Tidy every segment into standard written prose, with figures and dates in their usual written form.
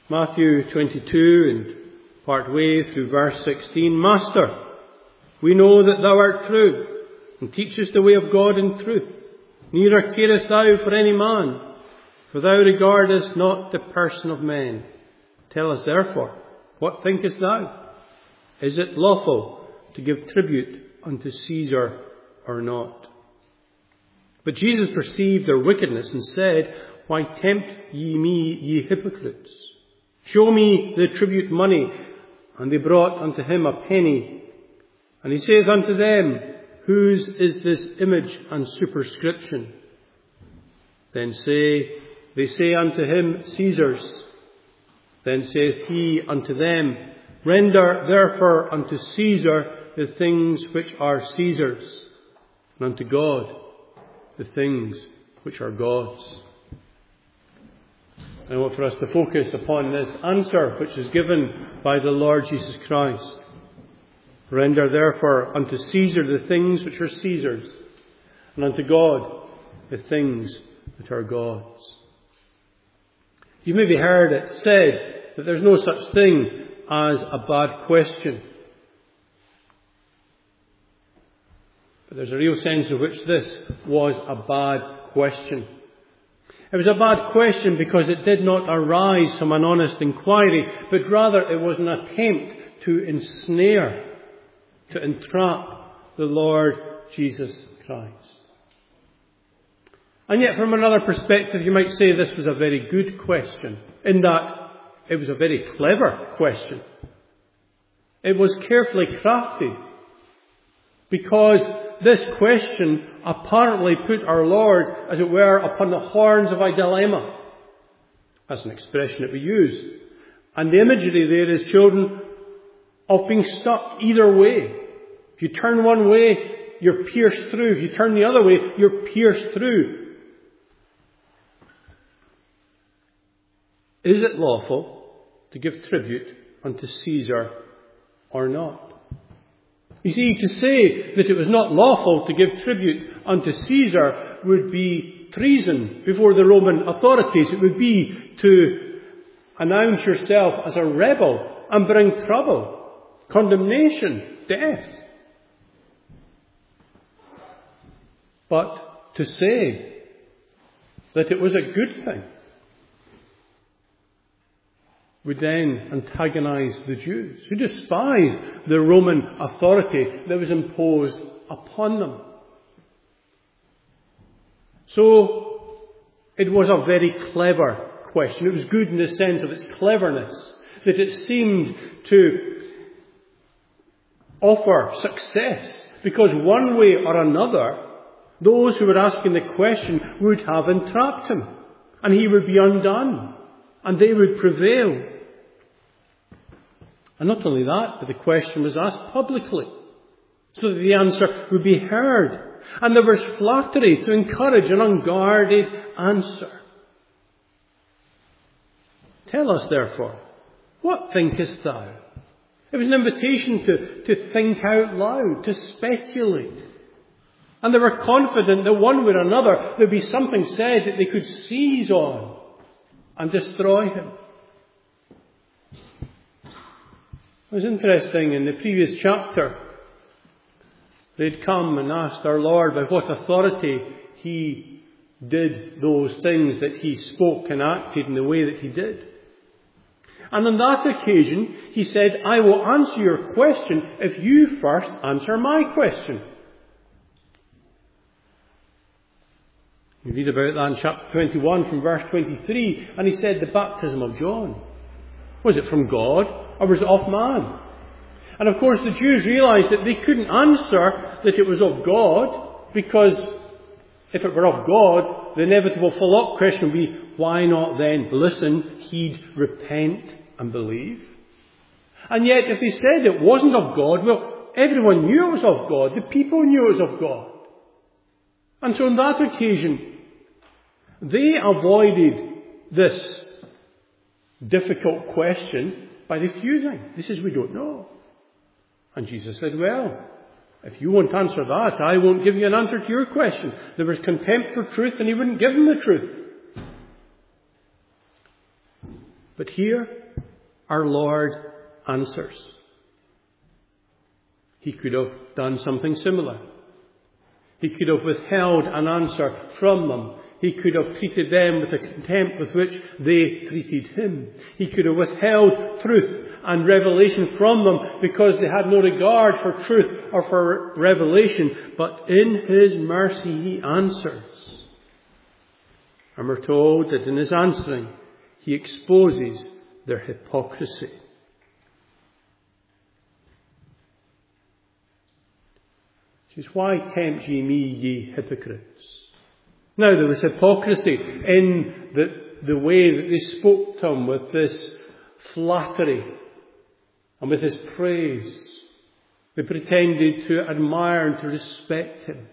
Matthew 22 and part way through verse 16. Master, we know that thou art true, and teachest the way of God in truth. Neither carest thou for any man, for thou regardest not the person of men. Tell us therefore, what thinkest thou? Is it lawful to give tribute unto Caesar or not? But Jesus perceived their wickedness and said, Why tempt ye me, ye hypocrites? Show me the tribute money. And they brought unto him a penny. And he saith unto them, Whose is this image and superscription? Then they say unto him, Caesar's. Then saith he unto them, Render therefore unto Caesar the things which are Caesar's, and unto God the things which are God's. I want for us to focus upon this answer which is given by the Lord Jesus Christ. Render therefore unto Caesar the things which are Caesar's, and unto God the things which are God's. You maybe heard it said that there's no such thing as a bad question. But there's a real sense in which this was a bad question. It was a bad question because it did not arise from an honest inquiry, but rather it was an attempt to ensnare, to entrap the Lord Jesus Christ. And yet from another perspective you might say this was a very good question, in that it was a very clever question. It was carefully crafted, because this question apparently put our Lord, as it were, upon the horns of a dilemma. That's an expression that we use. And the imagery there is, children, of being stuck either way. If you turn one way, you're pierced through. If you turn the other way, you're pierced through. Is it lawful to give tribute unto Caesar or not? You see, to say that it was not lawful to give tribute unto Caesar would be treason before the Roman authorities. It would be to announce yourself as a rebel and bring trouble, condemnation, death. But to say that it was a good thing would then antagonize the Jews, who despised the Roman authority that was imposed upon them. So it was a very clever question. It was good in the sense of its cleverness, that it seemed to offer success, because one way or another, those who were asking the question would have entrapped him, and he would be undone, and they would prevail. And not only that, but the question was asked publicly, so that the answer would be heard. And there was flattery to encourage an unguarded answer. Tell us therefore, what thinkest thou? It was an invitation to think out loud, to speculate. And they were confident that one way or another there would be something said that they could seize on and destroy him. It was interesting, in the previous chapter, they'd come and asked our Lord by what authority he did those things that he spoke and acted in the way that he did. And on that occasion, he said, I will answer your question if you first answer my question. You read about that in chapter 21 from verse 23, and he said, the baptism of John, was it from God or was it of man? And of course the Jews realized that they couldn't answer that it was of God, because if it were of God, the inevitable follow-up question would be, why not then listen, heed, repent and believe? And yet if they said it wasn't of God, well, everyone knew it was of God. The people knew it was of God. And so on that occasion, they avoided this difficult question by refusing. They says, we don't know. And Jesus said, well, if you won't answer that, I won't give you an answer to your question. There was contempt for truth, and he wouldn't give them the truth. But here, our Lord answers. He could have done something similar. He could have withheld an answer from them. He could have treated them with the contempt with which they treated him. He could have withheld truth and revelation from them because they had no regard for truth or for revelation. But in his mercy he answers. And we're told that in his answering, he exposes their hypocrisy. He says, "Why tempt ye me, ye hypocrites?" Now there was hypocrisy in the way that they spoke to him with this flattery and with his praise. They pretended to admire and to respect him.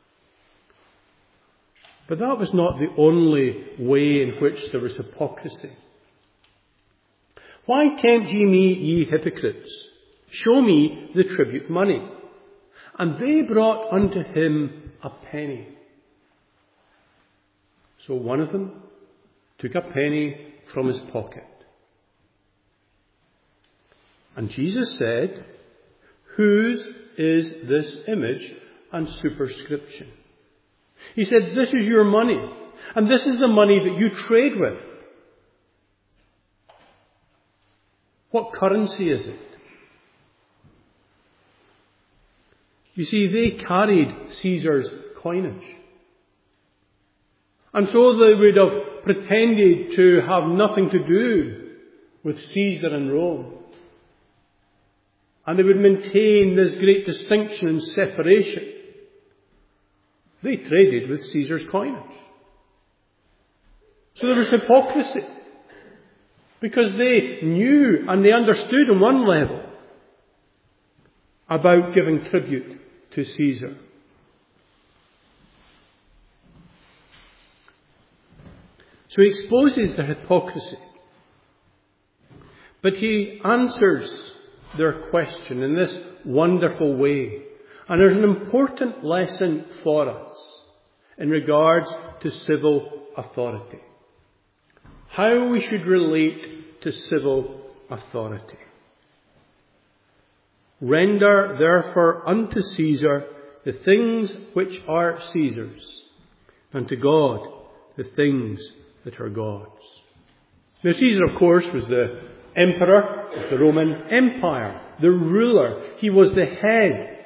But that was not the only way in which there was hypocrisy. "Why tempt ye me, ye hypocrites? Show me the tribute money." And they brought unto him a penny. So one of them took a penny from his pocket. And Jesus said, "Whose is this image and superscription?" He said, "This is your money, and this is the money that you trade with." What currency is it? You see, they carried Caesar's coinage. And so they would have pretended to have nothing to do with Caesar and Rome. And they would maintain this great distinction and separation. They traded with Caesar's coinage. So there was hypocrisy. Because they knew and they understood on one level about giving tribute to Caesar. So he exposes their hypocrisy. But he answers their question in this wonderful way. And there's an important lesson for us in regards to civil authority. How we should relate to civil authority. "Render therefore unto Caesar the things which are Caesar's, and to God the things that are God's." Now Caesar, of course, was the emperor of the Roman Empire, the ruler. He was the head.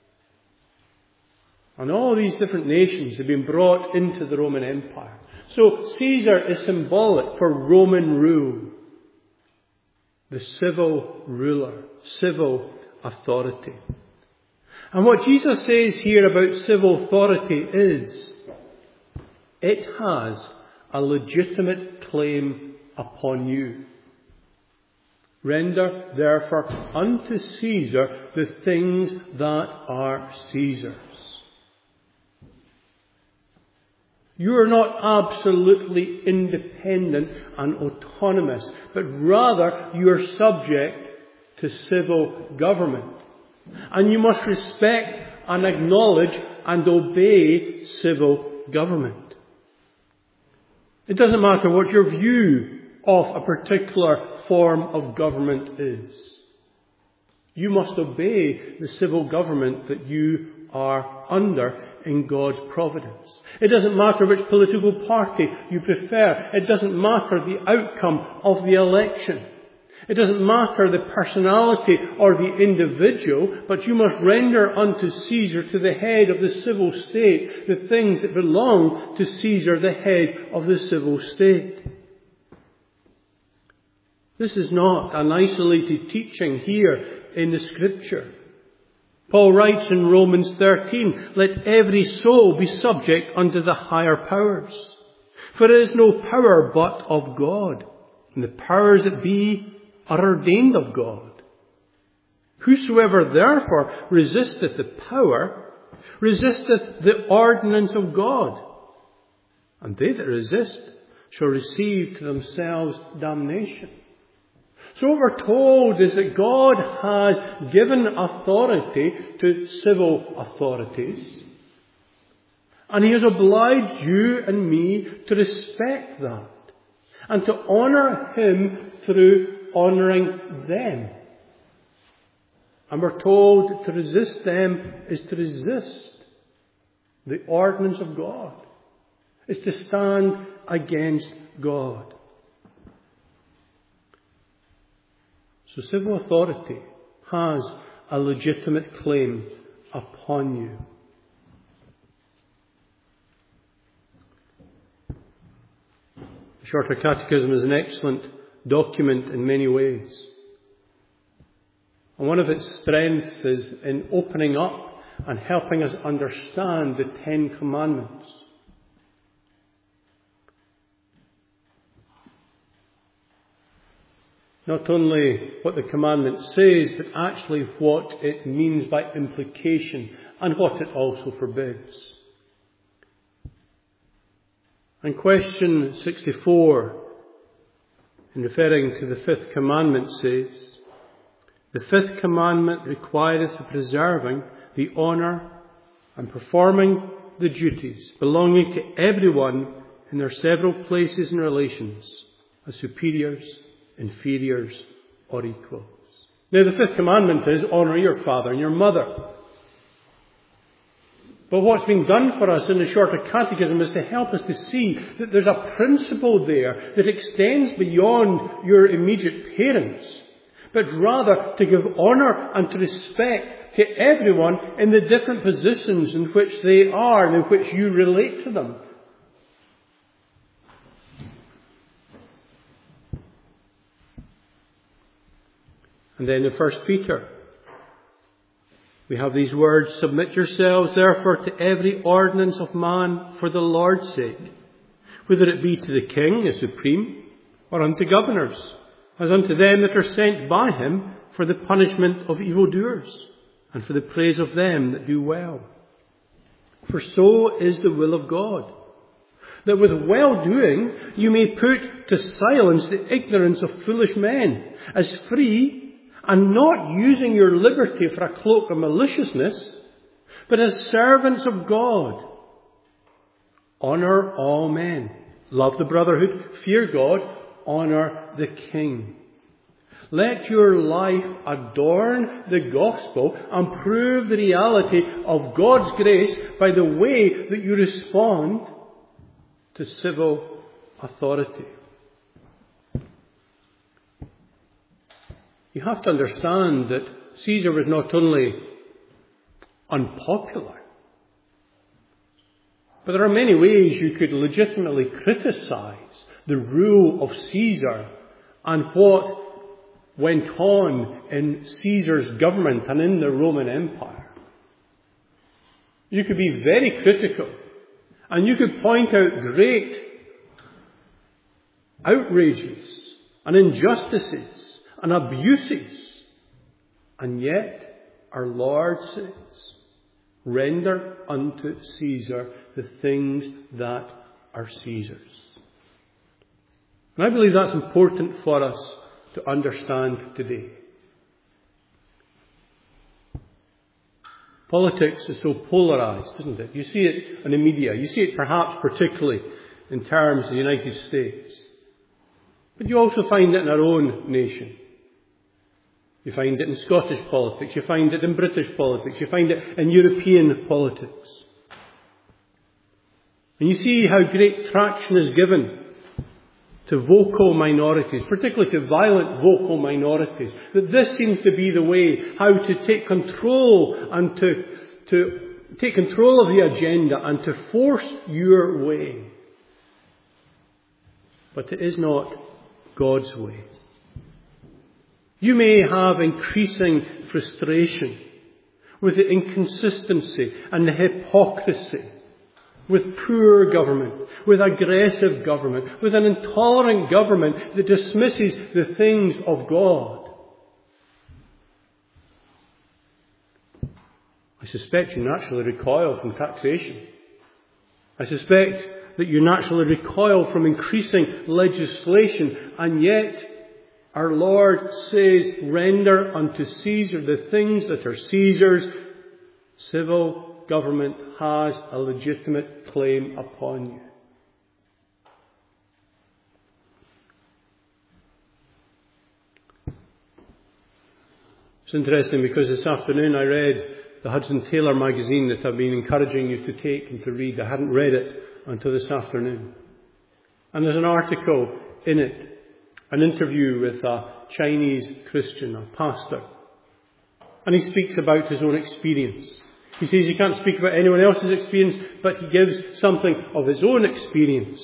And all these different nations had been brought into the Roman Empire. So Caesar is symbolic for Roman rule. The civil ruler, civil authority. And what Jesus says here about civil authority is, it has a legitimate claim upon you. "Render therefore unto Caesar the things that are Caesar's." You are not absolutely independent and autonomous, but rather you are subject to civil government. And you must respect and acknowledge and obey civil government. It doesn't matter what your view of a particular form of government is. You must obey the civil government that you are under in God's providence. It doesn't matter which political party you prefer. It doesn't matter the outcome of the election. It doesn't matter the personality or the individual, but you must render unto Caesar, to the head of the civil state, the things that belong to Caesar, the head of the civil state. This is not an isolated teaching here in the Scripture. Paul writes in Romans 13, "Let every soul be subject unto the higher powers. For there is no power but of God, and the powers that be are ordained of God. Whosoever therefore resisteth the power, resisteth the ordinance of God. And they that resist shall receive to themselves damnation." So what we're told is that God has given authority to civil authorities. And He has obliged you and me to respect that. and to honour Him through honouring them. And we're told to resist them is to resist the ordinance of God, is to stand against God. So civil authority has a legitimate claim upon you. The Shorter Catechism is an excellent document in many ways. And one of its strengths is in opening up and helping us understand the Ten Commandments. Not only what the commandment says, but actually what it means by implication and what it also forbids. And question 64, in referring to the fifth commandment, says, "The fifth commandment requireth the preserving the honour and performing the duties belonging to everyone in their several places and relations, as superiors, inferiors, or equals." Now, the fifth commandment is honour your father and your mother. But what's been done for us in the Shorter Catechism is to help us to see that there's a principle there that extends beyond your immediate parents, but rather to give honour and to respect to everyone in the different positions in which they are and in which you relate to them. And then in 1 Peter, we have these words, "Submit yourselves therefore to every ordinance of man for the Lord's sake, whether it be to the king as supreme, or unto governors, as unto them that are sent by him for the punishment of evildoers, and for the praise of them that do well. For so is the will of God, that with well-doing you may put to silence the ignorance of foolish men, as free, and not using your liberty for a cloak of maliciousness, but as servants of God. Honour all men, love the brotherhood, fear God, honour the king. Let your life adorn the gospel and prove the reality of God's grace by the way that you respond to civil authority." You have to understand that Caesar was not only unpopular, but there are many ways you could legitimately criticize the rule of Caesar and what went on in Caesar's government and in the Roman Empire. You could be very critical, and you could point out great outrages and injustices and abuses. And yet our Lord says, "Render unto Caesar the things that are Caesar's." And I believe that's important for us to understand today. Politics is so polarized, isn't it? You see it in the media. You see it perhaps particularly in terms of the United States. But you also find it in our own nation. You find it in Scottish politics. You find it in British politics. You find it in European politics. And you see how great traction is given to vocal minorities, particularly to violent vocal minorities. That this seems to be the way how to take control and to take control of the agenda and to force your way. But it is not God's way. You may have increasing frustration with the inconsistency and the hypocrisy, with poor government, with aggressive government, with an intolerant government that dismisses the things of God. I suspect you naturally recoil from taxation. I suspect that you naturally recoil from increasing legislation, and yet our Lord says, "Render unto Caesar the things that are Caesar's." Civil government has a legitimate claim upon you. It's interesting because this afternoon I read the Hudson Taylor magazine that I've been encouraging you to take and to read. I hadn't read it until this afternoon. And there's an article in it, an interview with a Chinese Christian, a pastor. And he speaks about his own experience. He says he can't speak about anyone else's experience, but he gives something of his own experience.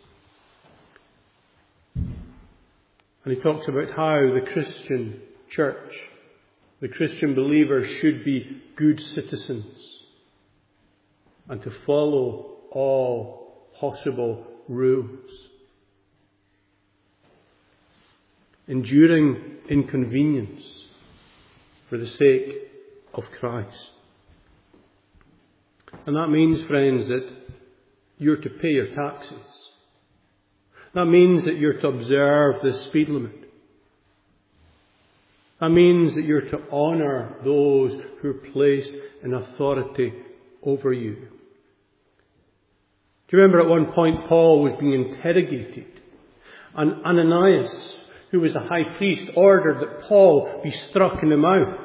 And he talks about how the Christian church, the Christian believers should be good citizens and to follow all possible rules, enduring inconvenience for the sake of Christ. And that means, friends, that you're to pay your taxes. That means that you're to observe the speed limit. That means that you're to honour those who are placed in authority over you. Do you remember at one point Paul was being interrogated, and Ananias, who was the high priest, ordered that Paul be struck in the mouth.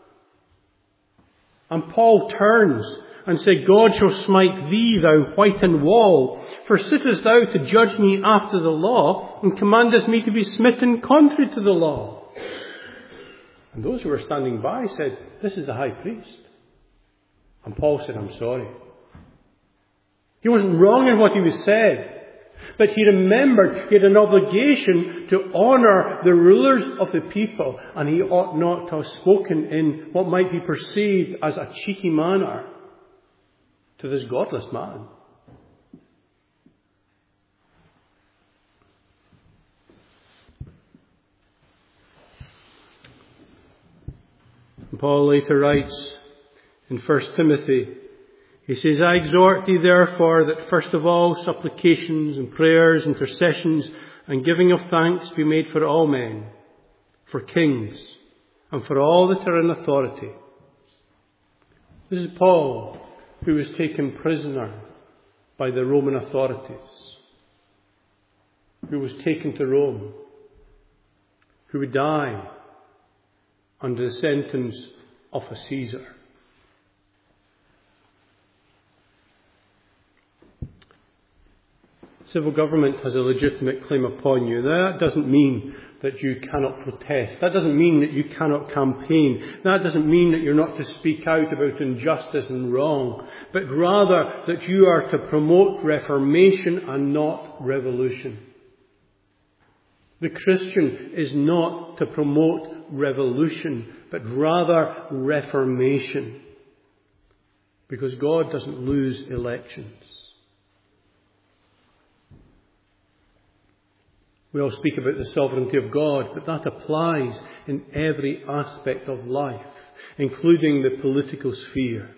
And Paul turns and said, God shall smite thee, thou whitened wall, for sittest thou to judge me after the law, and commandest me to be smitten contrary to the law? And those who were standing by said, this is the high priest. And Paul said, I'm sorry. He wasn't wrong in what he was said, but he remembered he had an obligation to honour the rulers of the people, and he ought not to have spoken in what might be perceived as a cheeky manner to this godless man. And Paul later writes in 1 Timothy, he says, I exhort thee therefore that first of all supplications and prayers, intercessions and giving of thanks be made for all men, for kings, and for all that are in authority. This is Paul, who was taken prisoner by the Roman authorities, who was taken to Rome, who would die under the sentence of a Caesar. Civil government has a legitimate claim upon you. That doesn't mean that you cannot protest. That doesn't mean that you cannot campaign. That doesn't mean that you're not to speak out about injustice and wrong, but rather that you are to promote reformation and not revolution. The Christian is not to promote revolution, but rather reformation, because God doesn't lose elections. We all speak about the sovereignty of God, but that applies in every aspect of life, including the political sphere.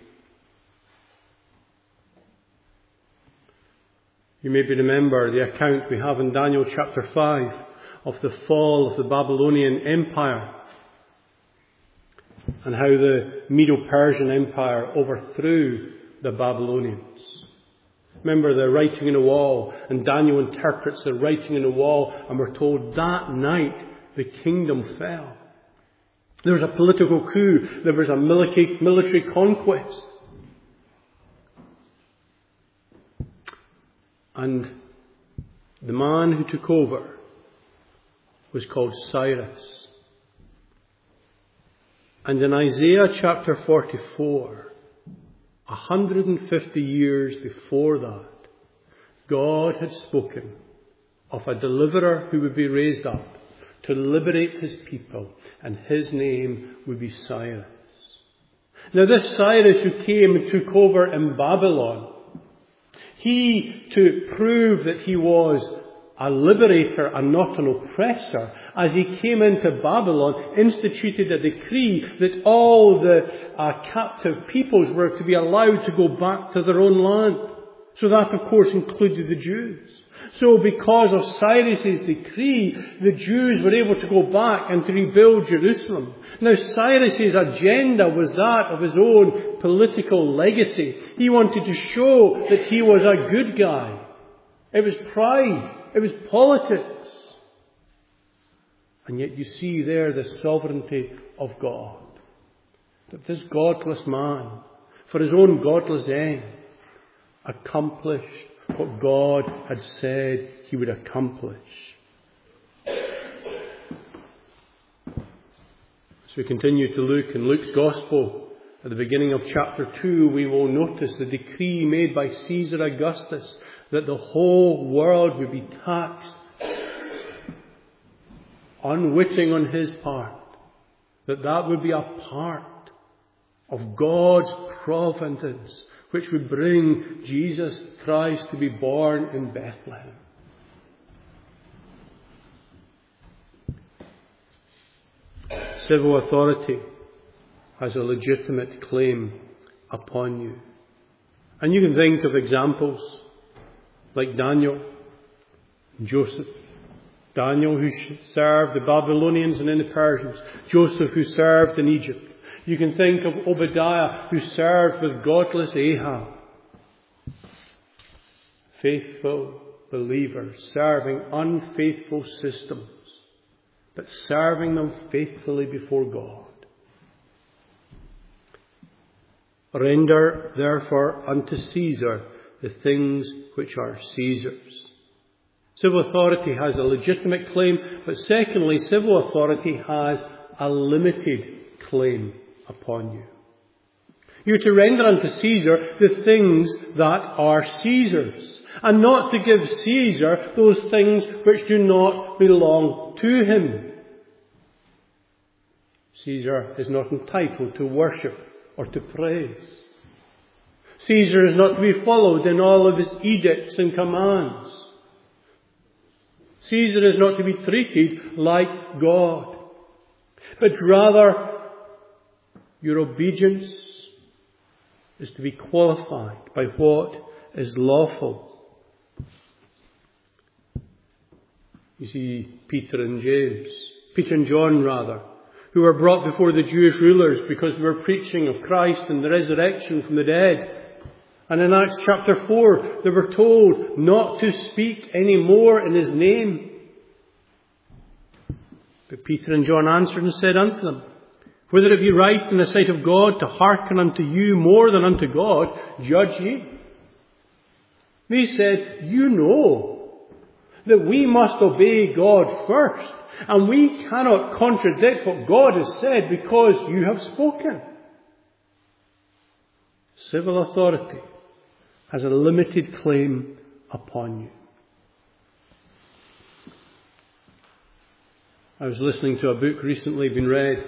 You maybe remember the account we have in Daniel chapter 5 of the fall of the Babylonian Empire and how the Medo-Persian Empire overthrew the Babylonians. Remember the writing on the wall, and Daniel interprets the writing on the wall, and we're told that night the kingdom fell. There was a political coup. There was a military conquest. And the man who took over was called Cyrus. And in Isaiah chapter 44, 150 years before that, God had spoken of a deliverer who would be raised up to liberate his people, and his name would be Cyrus. Now this Cyrus who came and took over in Babylon, he, to prove that he was a liberator and not an oppressor, as he came into Babylon, instituted a decree that all the captive peoples were to be allowed to go back to their own land. So that, of course, included the Jews. So because of Cyrus's decree, the Jews were able to go back and to rebuild Jerusalem. Now Cyrus's agenda was that of his own political legacy. He wanted to show that he was a good guy. It was pride. It was politics. And yet you see there the sovereignty of God. that this godless man, for his own godless end, accomplished what God had said he would accomplish. As we continue to look in Luke's Gospel, at the beginning of chapter 2, we will notice the decree made by Caesar Augustus that the whole world would be taxed, unwitting on his part, that would be a part of God's providence, which would bring Jesus Christ to be born in Bethlehem. Civil authority has a legitimate claim upon you. And you can think of examples like Daniel, Joseph. Daniel, who served the Babylonians and then the Persians. Joseph, who served in Egypt. You can think of Obadiah, who served with godless Ahab. Faithful believers serving unfaithful systems, but serving them faithfully before God. Render therefore unto Caesar the things which are Caesar's. Civil authority has a legitimate claim, but secondly, civil authority has a limited claim upon you. You are to render unto Caesar the things that are Caesar's, and not to give Caesar those things which do not belong to him. Caesar is not entitled to worship or to praise. Caesar is not to be followed in all of his edicts and commands. Caesar is not to be treated like God, but rather your obedience is to be qualified by what is lawful. You see Peter and John, who were brought before the Jewish rulers because they were preaching of Christ and the resurrection from the dead. And in Acts chapter 4, they were told not to speak any more in his name. But Peter and John answered and said unto them, whether it be right in the sight of God to hearken unto you more than unto God, judge ye. They said, you know that we must obey God first, and we cannot contradict what God has said because you have spoken. Civil authority has a limited claim upon you. I was listening to a book recently being read,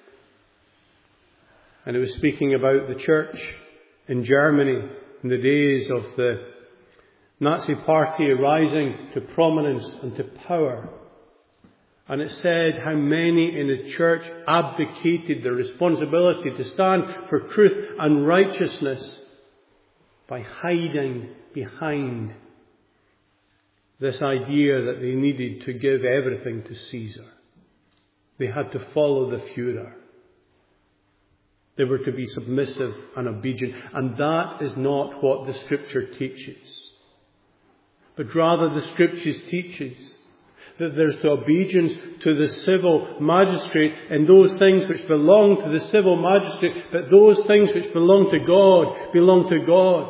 and it was speaking about the church in Germany in the days of the Nazi party rising to prominence and to power. And it said how many in the church abdicated their responsibility to stand for truth and righteousness by hiding behind this idea that they needed to give everything to Caesar. They had to follow the Führer. They were to be submissive and obedient. And that is not what the Scripture teaches. But rather the Scriptures teaches that there's the obedience to the civil magistrate and those things which belong to the civil magistrate, but those things which belong to God belong to God.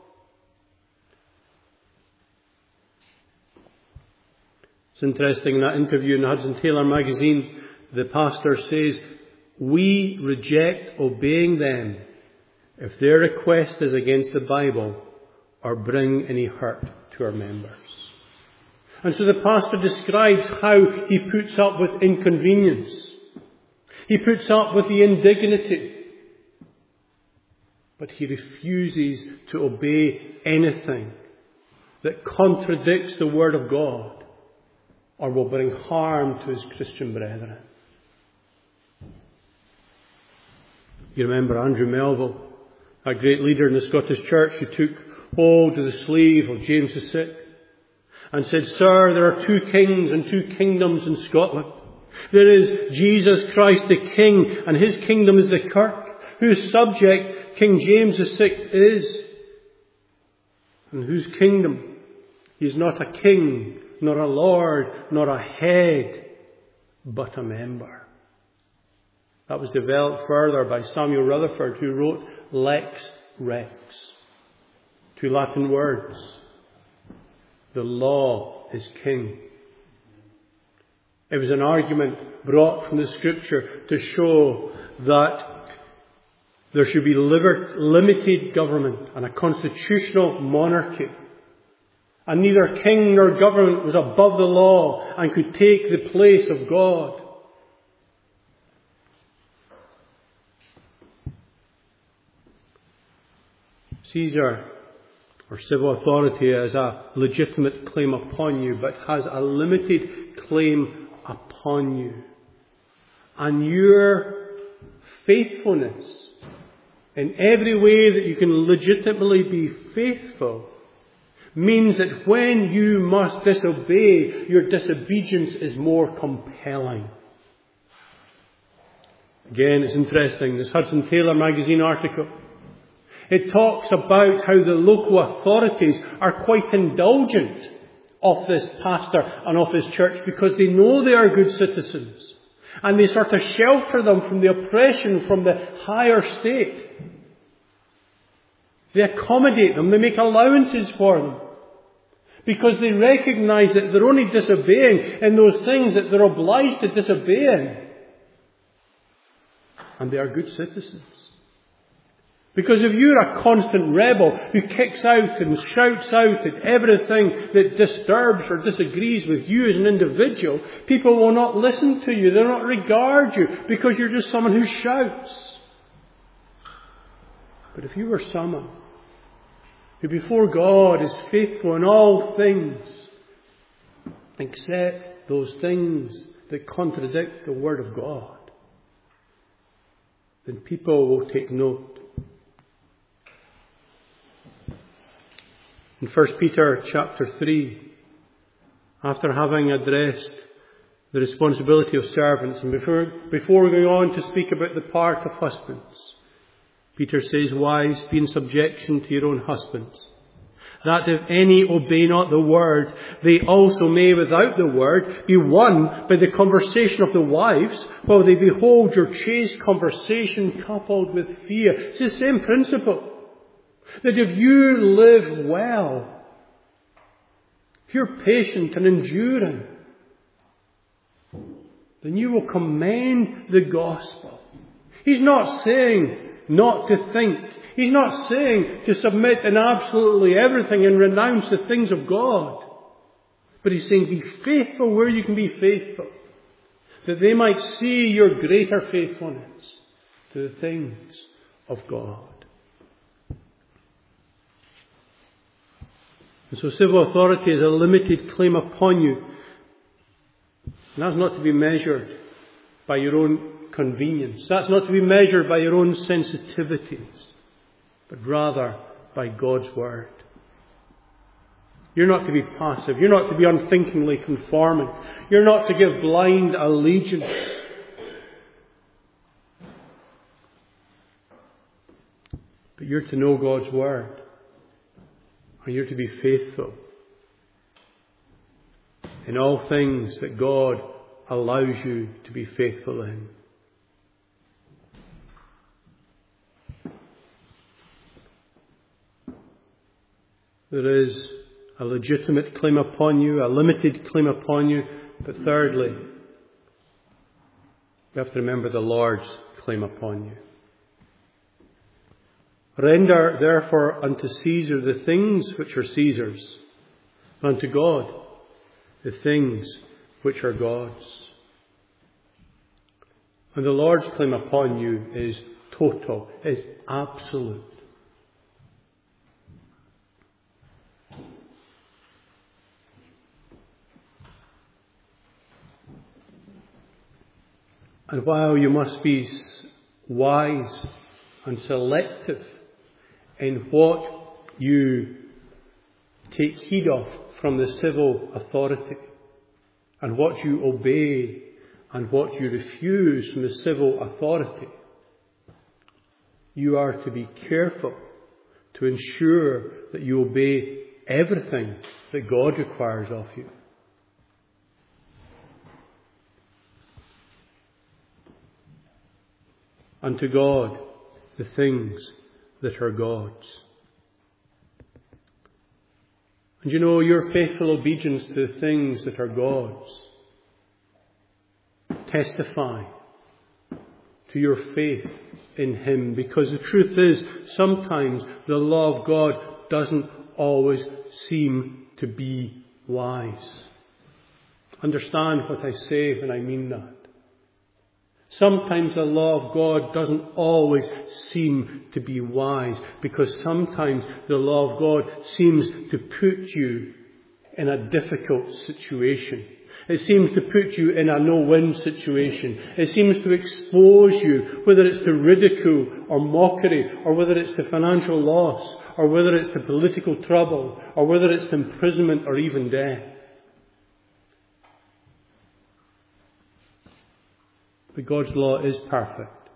It's interesting, in that interview in the Hudson Taylor magazine, the pastor says, we reject obeying them if their request is against the Bible or bring any hurt to our members. And so the pastor describes how he puts up with inconvenience. He puts up with the indignity. But he refuses to obey anything that contradicts the Word of God or will bring harm to his Christian brethren. You remember Andrew Melville, a great leader in the Scottish Church who took hold of the sleeve of James VI and said, Sir, there are 2 kings and 2 kingdoms in Scotland. There is Jesus Christ the King, and his kingdom is the Kirk, whose subject King James VI is, and whose kingdom he is not a king, nor a lord, nor a head, but a member. That was developed further by Samuel Rutherford, who wrote Lex Rex. 2 Latin words. The law is king. It was an argument brought from the Scripture to show that there should be limited government and a constitutional monarchy. And neither king nor government was above the law and could take the place of God. Caesar, or civil authority, has a legitimate claim upon you, but has a limited claim upon you. And your faithfulness, in every way that you can legitimately be faithful, means that when you must disobey, your disobedience is more compelling. Again, it's interesting, this Hudson Taylor magazine article, it talks about how the local authorities are quite indulgent of this pastor and of his church because they know they are good citizens. And they sort of shelter them from the oppression from the higher state. They accommodate them. They make allowances for them. Because they recognise that they're only disobeying in those things that they're obliged to disobey in. And they are good citizens. Because if you're a constant rebel who kicks out and shouts out at everything that disturbs or disagrees with you as an individual, people will not listen to you. They'll not regard you because you're just someone who shouts. But if you were someone who before God is faithful in all things, except those things that contradict the Word of God, then people will take note. In 1 Peter chapter 3, after having addressed the responsibility of servants, and before we go on to speak about the part of husbands, Peter says, "Wives, be in subjection to your own husbands, that if any obey not the word, they also may without the word be won by the conversation of the wives, while they behold your chaste conversation coupled with fear." It's the same principle. That if you live well, if you're patient and enduring, then you will commend the gospel. He's not saying not to think. He's not saying to submit in absolutely everything and renounce the things of God. But he's saying be faithful where you can be faithful, that they might see your greater faithfulness to the things of God. And so civil authority is a limited claim upon you. And that's not to be measured by your own convenience. That's not to be measured by your own sensitivities, but rather by God's Word. You're not to be passive. You're not to be unthinkingly conforming. You're not to give blind allegiance. But you're to know God's Word. And you're to be faithful in all things that God allows you to be faithful in. There is a legitimate claim upon you, a limited claim upon you, but thirdly, you have to remember the Lord's claim upon you. Render therefore unto Caesar the things which are Caesar's, and unto God the things which are God's. And the Lord's claim upon you is total, is absolute. And while you must be wise and selective in what you take heed of from the civil authority, and what you obey and what you refuse from the civil authority, you are to be careful to ensure that you obey everything that God requires of you. unto God the things that are God's. And you know, your faithful obedience to the things that are God's testify to your faith in Him, because the truth is, sometimes the law of God doesn't always seem to be wise. Understand what I say when I mean that. Sometimes the law of God doesn't always seem to be wise, because sometimes the law of God seems to put you in a difficult situation. It seems to put you in a no-win situation. It seems to expose you, whether it's to ridicule or mockery, or whether it's to financial loss, or whether it's to political trouble, or whether it's to imprisonment or even death. But God's law is perfect.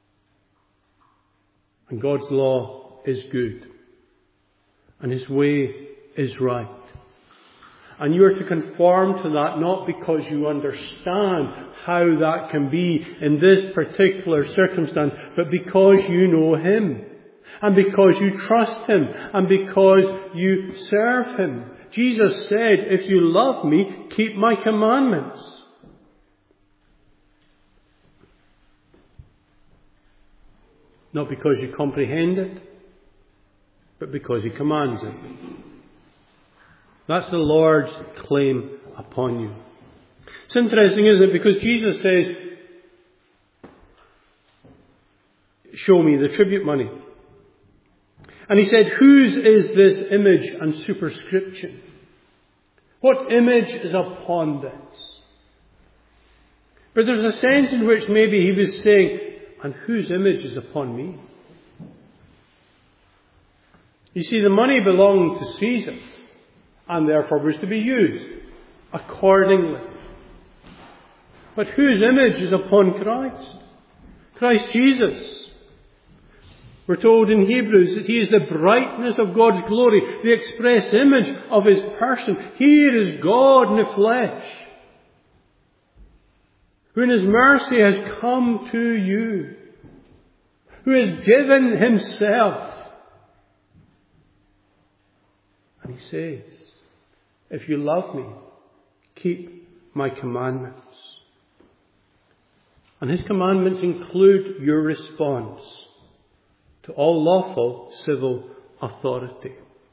And God's law is good. And His way is right. And you are to conform to that not because you understand how that can be in this particular circumstance, but because you know Him. And because you trust Him. And because you serve Him. Jesus said, if you love me, keep my commandments. Not because you comprehend it, but because He commands it. That's the Lord's claim upon you. It's interesting, isn't it? Because Jesus says, show me the tribute money. And He said, whose is this image and superscription? What image is upon this? But there's a sense in which maybe He was saying, and whose image is upon me? You see, the money belonged to Caesar, and therefore was to be used accordingly. But whose image is upon Christ? Christ Jesus. We're told in Hebrews that He is the brightness of God's glory, the express image of His person. Here is God in the flesh, who in His mercy has come to you, who has given Himself. And He says, if you love me, keep my commandments. And His commandments include your response to all lawful civil authority.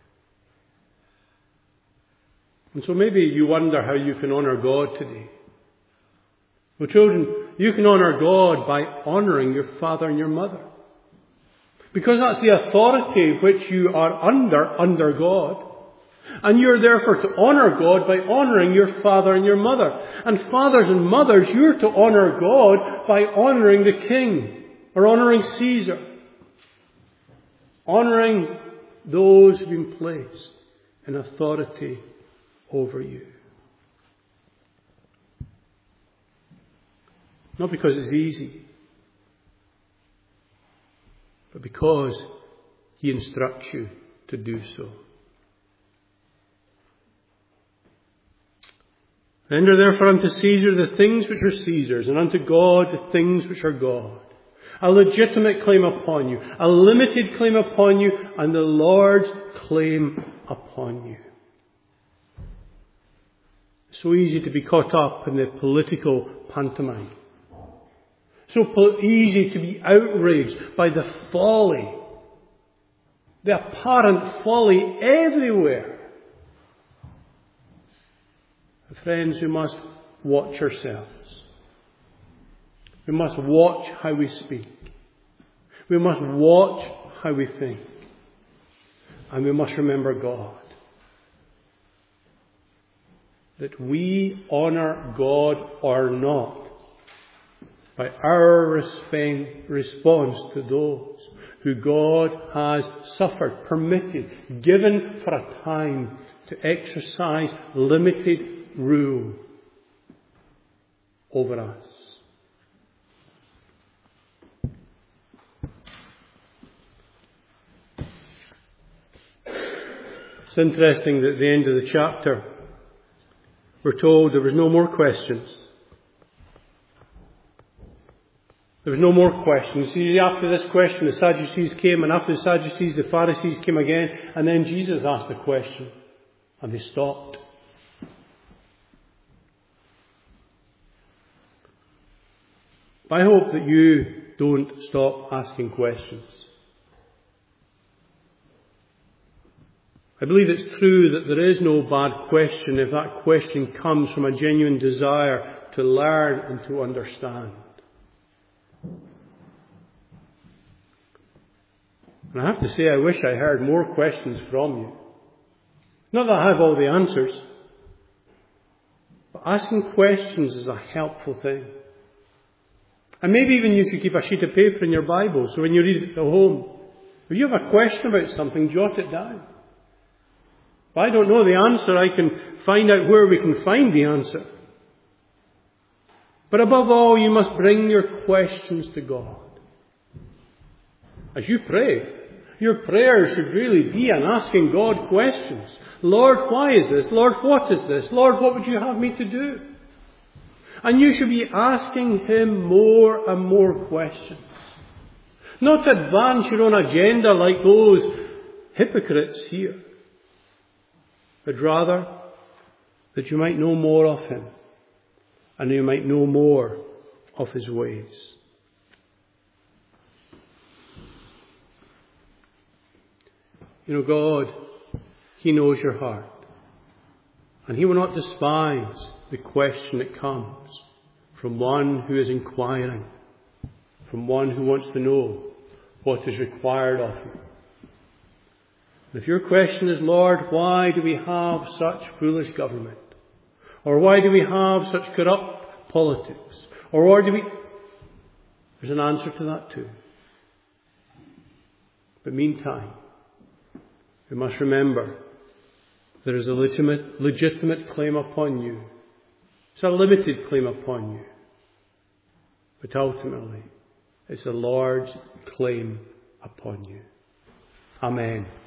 And so maybe you wonder how you can honour God today. Well, children, you can honour God by honouring your father and your mother. Because that's the authority which you are under God. And you're therefore to honour God by honouring your father and your mother. And fathers and mothers, you're to honour God by honouring the king, or honouring Caesar. Honouring those who've been placed in authority over you. Not because it's easy, but because He instructs you to do so. Render therefore unto Caesar the things which are Caesar's, and unto God the things which are God. A legitimate claim upon you, a limited claim upon you, and the Lord's claim upon you. It's so easy to be caught up in the political pantomime. So easy to be outraged by the folly, the apparent folly everywhere. Friends, we must watch ourselves. We must watch how we speak. We must watch how we think. And we must remember God. That we honour God or not by our response to those who God has suffered, permitted, given for a time to exercise limited rule over us. It's interesting that at the end of the chapter we're told there was no more questions. There was no more questions. See, after this question, the Sadducees came, and after the Sadducees, the Pharisees came again, and then Jesus asked a question, and they stopped. I hope that you don't stop asking questions. I believe it's true that there is no bad question if that question comes from a genuine desire to learn and to understand. And I have to say, I wish I heard more questions from you. Not that I have all the answers, but asking questions is a helpful thing. And maybe even you should keep a sheet of paper in your Bible, so when you read it at home, if you have a question about something, jot it down. If I don't know the answer, I can find out where we can find the answer. But above all, you must bring your questions to God. As you pray, your prayer should really be an asking God questions. Lord, why is this? Lord, what is this? Lord, what would you have me to do? And you should be asking Him more and more questions. Not to advance your own agenda like those hypocrites here, but rather that you might know more of Him and you might know more of His ways. You know, God, He knows your heart. And He will not despise the question that comes from one who is inquiring, from one who wants to know what is required of you. And if your question is, Lord, why do we have such foolish government? Or why do we have such corrupt politics? Or why do we... There's an answer to that too. But meantime, we must remember there is a legitimate claim upon you. It's a limited claim upon you. But ultimately, it's the Lord's claim upon you. Amen.